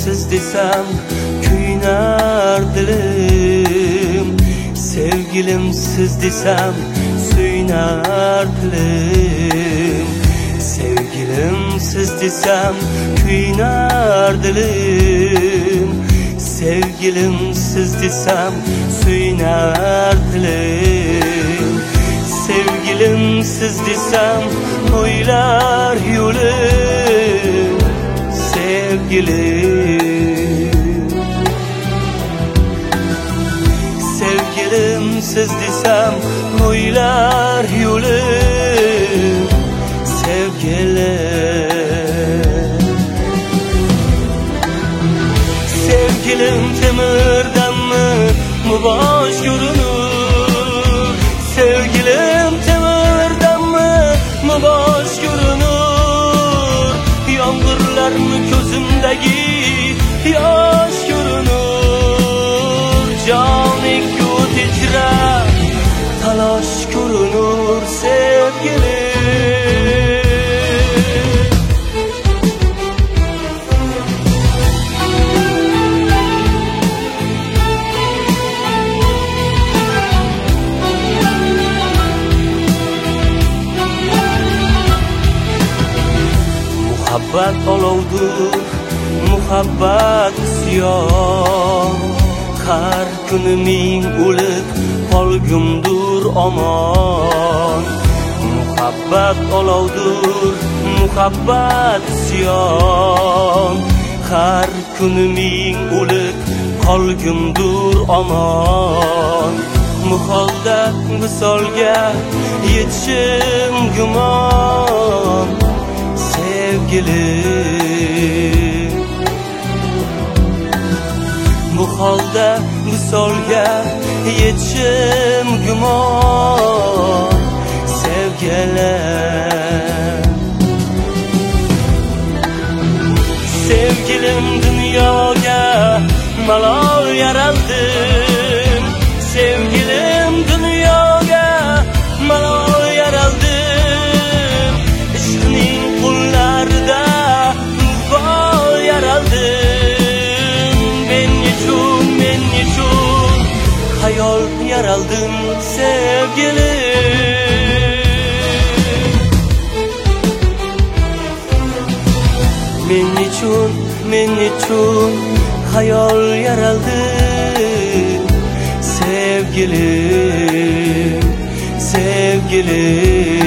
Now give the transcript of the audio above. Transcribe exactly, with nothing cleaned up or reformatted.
siz desem kuynar dilim. Sevgilim siz desem suynar dilim. Sevgilim siz desem kuynar dilim. Sevgilim siz desem suynar dilim. Sevgilim siz desem o'ylar yo'lim. Sevgilim Sevgilim siz desem o'ylar yo'lim. Sevgilim Sevgilim temirdanmi mubosh ko'rinur. Sevgilim temirdanmi mubosh ko'rinur. Yomg'irlarmi ko'zimdagi yosh ko'rinur. Jonikku tijra talosh ko'rinur. Sevgilim muhabbat olovdur, muhabbat isyon. Har kuni ming o'lib qolgumdur omon. Muhabbat olovdur, muhabbat isyon. Har kuni ming o'lib qolgumdur omon. Muholda visolga yetishim gumon. Sevgilim bu holda visolga yetishim gumon. Sevgilim Sevgilim dunyoga malol yaraldim. Sevgilim dunyoga malol yaraldim. Ishqning qullarida bol yaraldim. Men nechun, men nechun hayol yaraldim. Sevgilim men nechun, men nechun hayol yaraldim. Sevgilim Sevgilim